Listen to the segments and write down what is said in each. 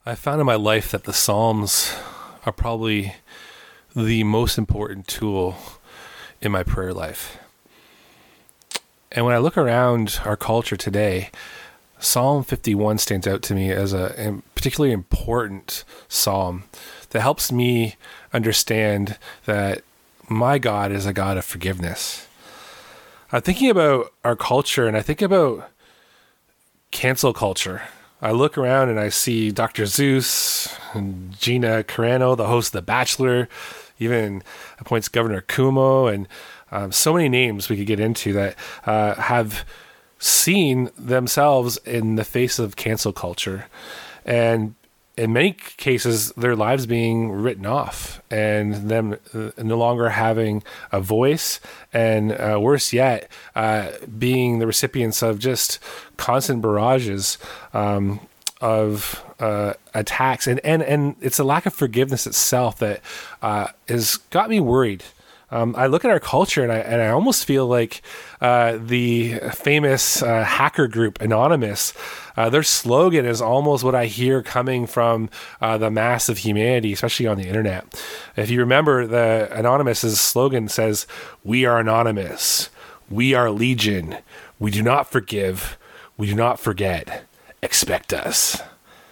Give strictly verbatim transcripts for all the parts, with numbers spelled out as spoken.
I found in my life that the Psalms are probably the most important tool in my prayer life. And when I look around our culture today, Psalm fifty-one stands out to me as a particularly important psalm that helps me understand that my God is a God of forgiveness. I'm thinking about our culture, and I think about cancel culture. I look around and I see Doctor Zeus and Gina Carano, the host of The Bachelor, even appoints Governor Cuomo, and um, so many names we could get into that uh, have seen themselves in the face of cancel culture. And in many cases, their lives being written off and them uh, no longer having a voice, and uh, worse yet, uh, being the recipients of just constant barrages um, of uh, attacks. And, and, and it's a lack of forgiveness itself that uh, has got me worried. Um, I look at our culture and I and I almost feel like uh, the famous uh, hacker group Anonymous, uh, their slogan is almost what I hear coming from uh, the mass of humanity, especially on the internet. If you remember, the Anonymous's slogan says, "We are anonymous. We are legion. We do not forgive. We do not forget. Expect us."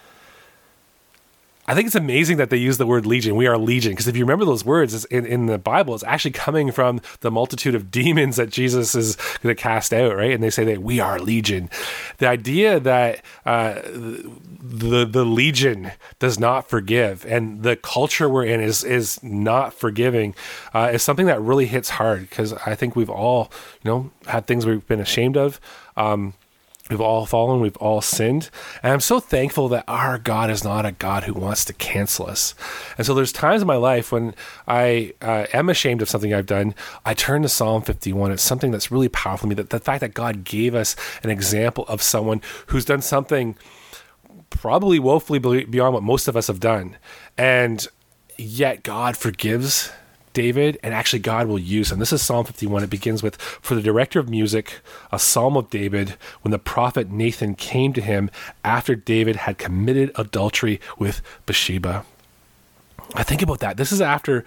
I think it's amazing that they use the word legion. We are legion. Because if you remember those words in, in the Bible, it's actually coming from the multitude of demons that Jesus is going to cast out, right? And they say that we are legion. The idea that uh, the the legion does not forgive, and the culture we're in is is not forgiving, uh, is something that really hits hard. Because I think we've all, you know, had things we've been ashamed of. Um, We've all fallen, we've all sinned. And I'm so thankful that our God is not a God who wants to cancel us. And so there's times in my life when I uh, am ashamed of something I've done, I turn to Psalm fifty-one. It's something that's really powerful to me, that the fact that God gave us an example of someone who's done something probably woefully beyond what most of us have done. And yet God forgives David, and actually God will use him. This is Psalm fifty-one. It begins with, "For the director of music, a psalm of David, when the prophet Nathan came to him after David had committed adultery with Bathsheba." I think about that. This is after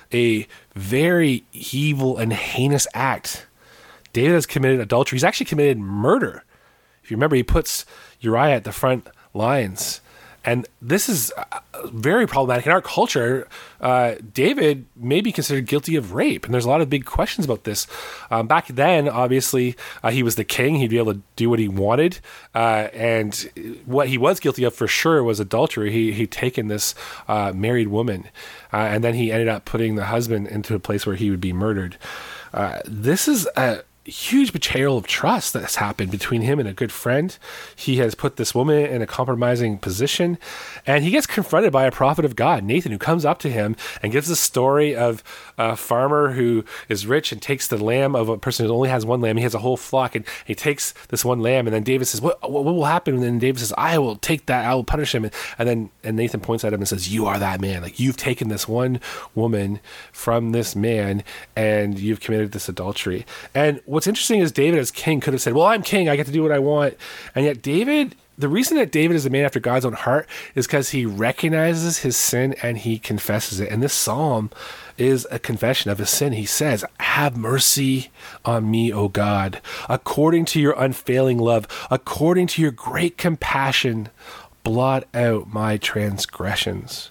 a very evil and heinous act. David has committed adultery. He's actually committed murder. If you remember, he puts Uriah at the front lines. And this is very problematic in our culture. Uh, David may be considered guilty of rape, and there's a lot of big questions about this. Um, back then, obviously, uh, he was the king. He'd be able to do what he wanted, uh, and what he was guilty of for sure was adultery. He he'd taken this uh, married woman, uh, and then he ended up putting the husband into a place where he would be murdered. Uh, this is a huge betrayal of trust that has happened between him and a good friend. He has put this woman in a compromising position, and he gets confronted by a prophet of God, Nathan, who comes up to him and gives a story of a farmer who is rich and takes the lamb of a person who only has one lamb. He has a whole flock, and he takes this one lamb, and then David says, what, what will happen? And then David says, I will take that, I will punish him. And then and Nathan points at him and says, you are that man. Like, you've taken this one woman from this man, and you've committed this adultery. And what's interesting is David as king could have said, well, I'm king, I get to do what I want. And yet David, the reason that David is a man after God's own heart is because he recognizes his sin and he confesses it. And this psalm is a confession of his sin. He says, have mercy on me, O God, according to your unfailing love, according to your great compassion, blot out my transgressions.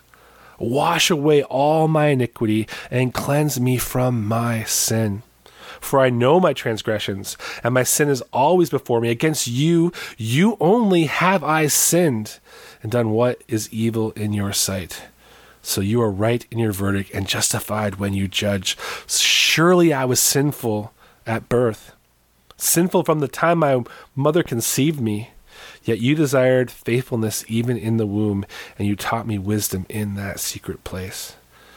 Wash away all my iniquity and cleanse me from my sin. For I know my transgressions, and my sin is always before me. Against you, you only have I sinned, and done what is evil in your sight. So you are right in your verdict, and justified when you judge. Surely I was sinful at birth, sinful from the time my mother conceived me. Yet you desired faithfulness even in the womb, and you taught me wisdom in that secret place.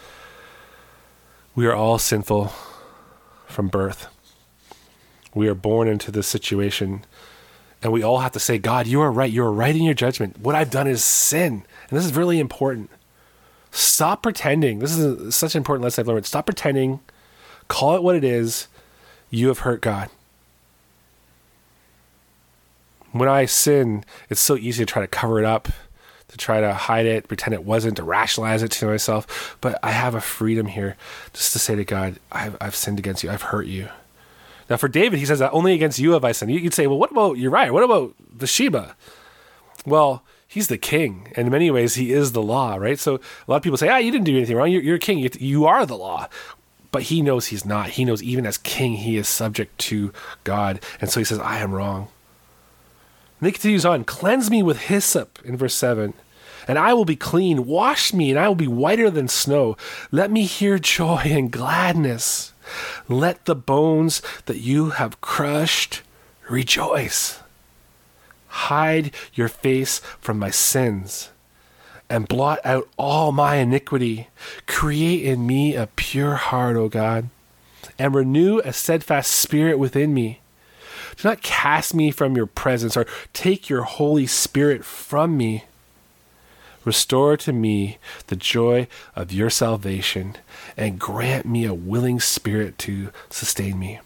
We are all sinful from birth. We are born into this situation, and we all have to say, God, you are right. You are right in your judgment. What I've done is sin. And this is really important. Stop pretending. This is a, such an important lesson I've learned. Stop pretending. Call it what it is. You have hurt God. When I sin, it's so easy to try to cover it up, to try to hide it, pretend it wasn't, to rationalize it to myself. But I have a freedom here just to say to God, I've, I've sinned against you. I've hurt you. Now for David, he says that only against you have I sinned. You'd say, well, what about Uriah? What about Bathsheba? Well, he's the king. And in many ways, he is the law, right? So a lot of people say, ah, you didn't do anything wrong. You're, you're a king. You, you are the law. But he knows he's not. He knows even as king, he is subject to God. And so he says, I am wrong. And he continues on, cleanse me with hyssop in verse seven, and I will be clean. Wash me, and I will be whiter than snow. Let me hear joy and gladness. Let the bones that you have crushed rejoice. Hide your face from my sins and blot out all my iniquity. Create in me a pure heart, O God, and renew a steadfast spirit within me. Do not cast me from your presence or take your Holy Spirit from me. Restore to me the joy of your salvation and grant me a willing spirit to sustain me.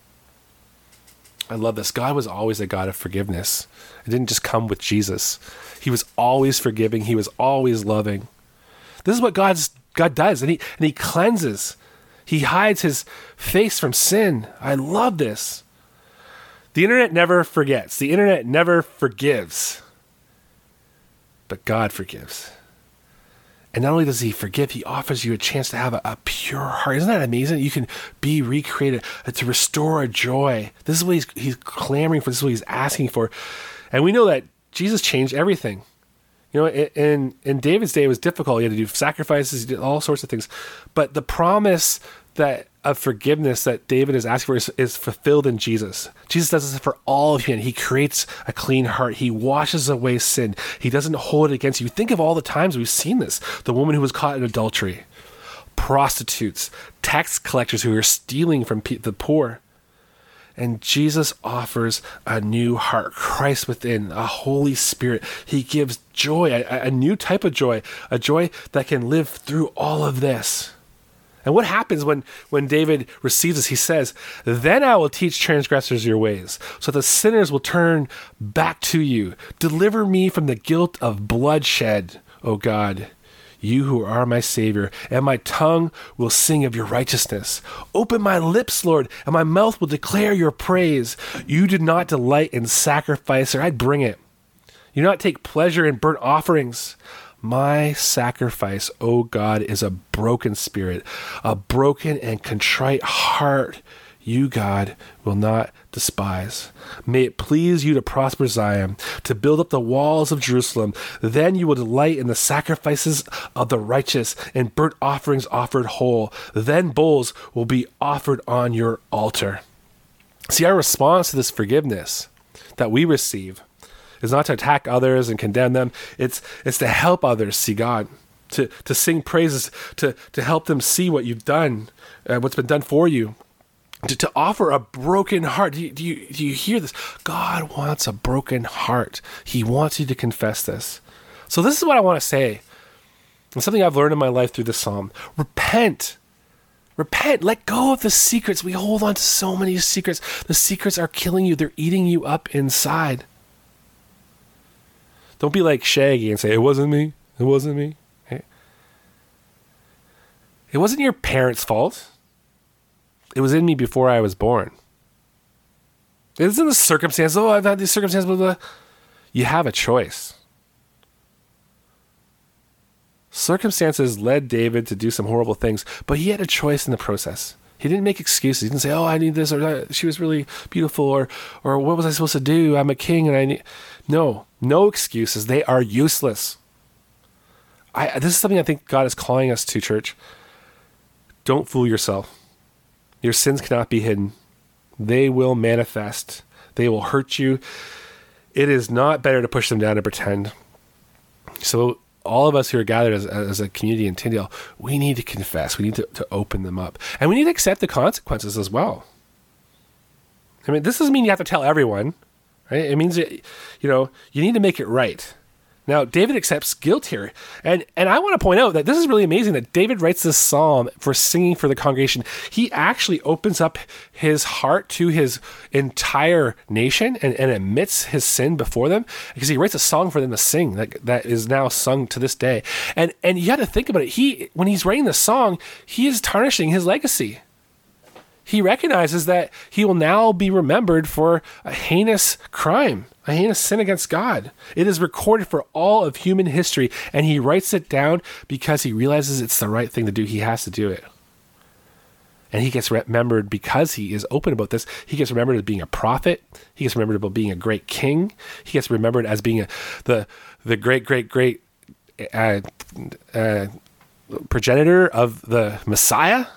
I love this. God was always a God of forgiveness. It didn't just come with Jesus. He was always forgiving. He was always loving. This is what God's God does, and he and he cleanses. He hides his face from sin. I love this. The internet never forgets. The internet never forgives. But God forgives. And not only does he forgive, he offers you a chance to have a, a pure heart. Isn't that amazing? You can be recreated, uh, to restore a joy. This is what he's, he's clamoring for. This is what he's asking for. And we know that Jesus changed everything. You know, in, in David's day, it was difficult. He had to do sacrifices, he did all sorts of things. But the promise that of forgiveness that David is asking for is, is fulfilled in Jesus. Jesus does this for all of humanity. He creates a clean heart. He washes away sin. He doesn't hold it against you. Think of all the times we've seen this. The woman who was caught in adultery, prostitutes, tax collectors who are stealing from pe- the poor. And Jesus offers a new heart, Christ within, a Holy Spirit. He gives joy, a, a new type of joy, a joy that can live through all of this. And what happens when, when David receives this? He says, then I will teach transgressors your ways, so the sinners will turn back to you. Deliver me from the guilt of bloodshed, O God, you who are my Savior, and my tongue will sing of your righteousness. Open my lips, Lord, and my mouth will declare your praise. You did not delight in sacrifice, or I'd bring it. You do not take pleasure in burnt offerings. My sacrifice, O God, is a broken spirit, a broken and contrite heart. You, God, will not despise. May it please you to prosper Zion, to build up the walls of Jerusalem. Then you will delight in the sacrifices of the righteous and burnt offerings offered whole. Then bulls will be offered on your altar. See, our response to this forgiveness that we receive is not to attack others and condemn them. It's it's to help others see God, to to sing praises, to to help them see what you've done, uh, what's been done for you, to, to offer a broken heart. Do you, do you do you hear this? God wants a broken heart. He wants you to confess this. So this is what I want to say, and something I've learned in my life through this psalm. Repent. Repent. Let go of the secrets. We hold on to so many secrets. The secrets are killing you. They're eating you up inside. Don't be like Shaggy and say, it wasn't me. It wasn't me. It wasn't your parents' fault. It was in me before I was born. It isn't the circumstance. Oh, I've had these circumstances. Blah, blah. You have a choice. Circumstances led David to do some horrible things, but he had a choice in the process. He didn't make excuses. He didn't say, oh, I need this, or that. She was really beautiful, or or what was I supposed to do? I'm a king, and I need... No, no excuses. They are useless. I, this is something I think God is calling us to, church. Don't fool yourself. Your sins cannot be hidden. They will manifest. They will hurt you. It is not better to push them down and pretend. So all of us who are gathered as, as a community in Tyndale, we need to confess. We need to, to open them up. And we need to accept the consequences as well. I mean, this doesn't mean you have to tell everyone. Right? It means that, you know, you need to make it right. Now, David accepts guilt here. And and I want to point out that this is really amazing that David writes this psalm for singing for the congregation. He actually opens up his heart to his entire nation and, and admits his sin before them, because he writes a song for them to sing that, that is now sung to this day. And and you got to think about it. He when he's writing the song, he is tarnishing his legacy. He recognizes that he will now be remembered for a heinous crime, a heinous sin against God. It is recorded for all of human history, and he writes it down because he realizes it's the right thing to do. He has to do it. And he gets remembered because he is open about this. He gets remembered as being a prophet. He gets remembered about being a great king. He gets remembered as being a, the the great, great, great uh, uh, progenitor of the Messiah.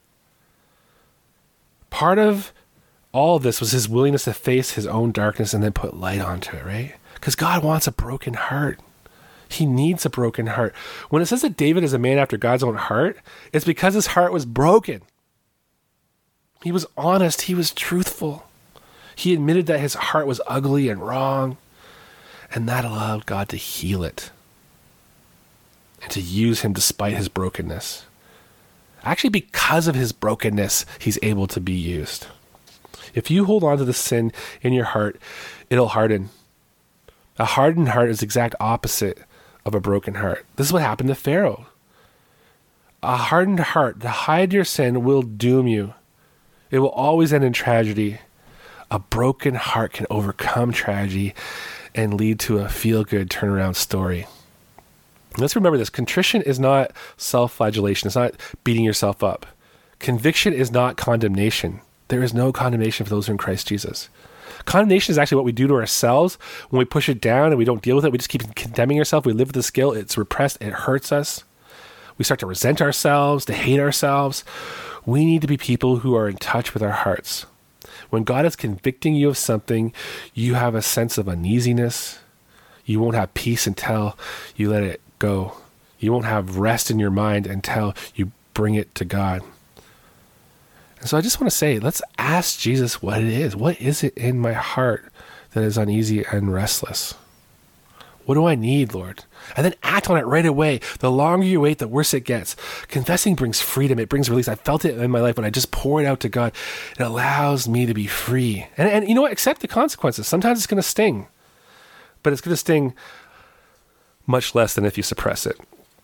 Part of all of this was his willingness to face his own darkness and then put light onto it, right? Because God wants a broken heart. He needs a broken heart. When it says that David is a man after God's own heart, it's because his heart was broken. He was honest. He was truthful. He admitted that his heart was ugly and wrong, and that allowed God to heal it and to use him despite his brokenness. Actually, because of his brokenness, he's able to be used. If you hold on to the sin in your heart, it'll harden. A hardened heart is the exact opposite of a broken heart. This is what happened to Pharaoh. A hardened heart, to hide your sin, will doom you. It will always end in tragedy. A broken heart can overcome tragedy and lead to a feel-good turnaround story. Let's remember this. Contrition is not self-flagellation. It's not beating yourself up. Conviction is not condemnation. There is no condemnation for those who are in Christ Jesus. Condemnation is actually what we do to ourselves when we push it down and we don't deal with it. We just keep condemning ourselves. We live with this guilt. It's repressed. It hurts us. We start to resent ourselves, to hate ourselves. We need to be people who are in touch with our hearts. When God is convicting you of something, you have a sense of uneasiness. You won't have peace until you let it go. You won't have rest in your mind until you bring it to God. And so I just want to say, let's ask Jesus what it is. What is it in my heart that is uneasy and restless? What do I need, Lord? And then act on it right away. The longer you wait, the worse it gets. Confessing brings freedom. It brings release. I felt it in my life when I just pour it out to God. It allows me to be free. And, and you know what? Accept the consequences. Sometimes it's going to sting, but it's going to sting much less than if you suppress it.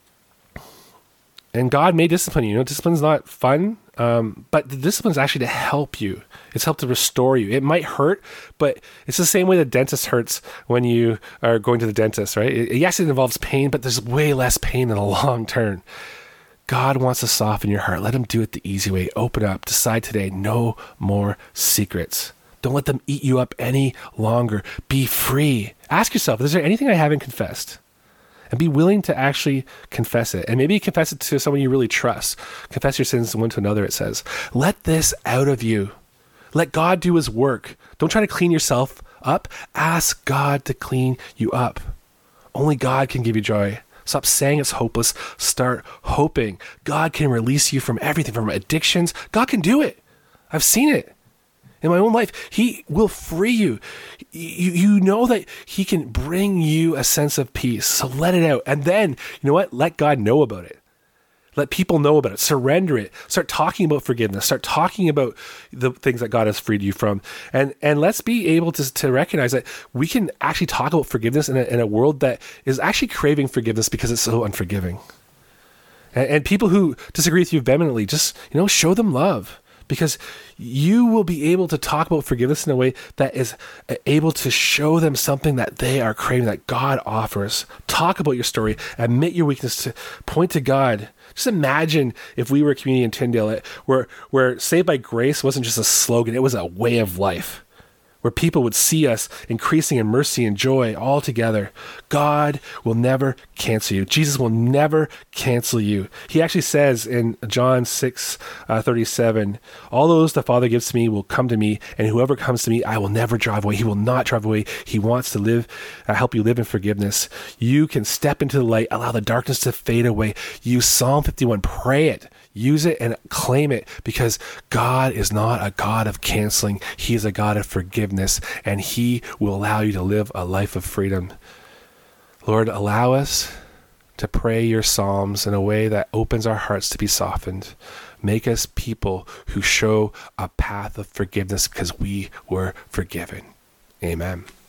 And God may discipline you. You know, discipline's not fun, um, but the discipline is actually to help you. It's helped to restore you. It might hurt, but it's the same way the dentist hurts when you are going to the dentist, right? It, yes, it involves pain, but there's way less pain in the long term. God wants to soften your heart. Let him do it the easy way. Open up. Decide today, no more secrets. Don't let them eat you up any longer. Be free. Ask yourself, is there anything I haven't confessed? And be willing to actually confess it. And maybe confess it to someone you really trust. Confess your sins one to another, it says. Let this out of you. Let God do his work. Don't try to clean yourself up. Ask God to clean you up. Only God can give you joy. Stop saying it's hopeless. Start hoping. God can release you from everything, from addictions. God can do it. I've seen it. In my own life, he will free you. you. You know that he can bring you a sense of peace. So let it out. And then, you know what? Let God know about it. Let people know about it. Surrender it. Start talking about forgiveness. Start talking about the things that God has freed you from. And and let's be able to, to recognize that we can actually talk about forgiveness in a, in a world that is actually craving forgiveness because it's so unforgiving. And, and people who disagree with you vehemently, just, you know, show them love. Because you will be able to talk about forgiveness in a way that is able to show them something that they are craving, that God offers. Talk about your story. Admit your weakness. To point to God. Just imagine if we were a community in Tyndale where, where Saved by Grace wasn't just a slogan, it was a way of life. Where people would see us increasing in mercy and joy all together. God will never cancel you. Jesus will never cancel you. He actually says in John six thirty-seven, all those the Father gives to me will come to me, and whoever comes to me, I will never drive away. He will not drive away. He wants to live, uh, help you live in forgiveness. You can step into the light, allow the darkness to fade away. Use Psalm fifty-one, pray it. Use it and claim it, because God is not a God of canceling. He is a God of forgiveness, and he will allow you to live a life of freedom. Lord, allow us to pray your psalms in a way that opens our hearts to be softened. Make us people who show a path of forgiveness because we were forgiven. Amen.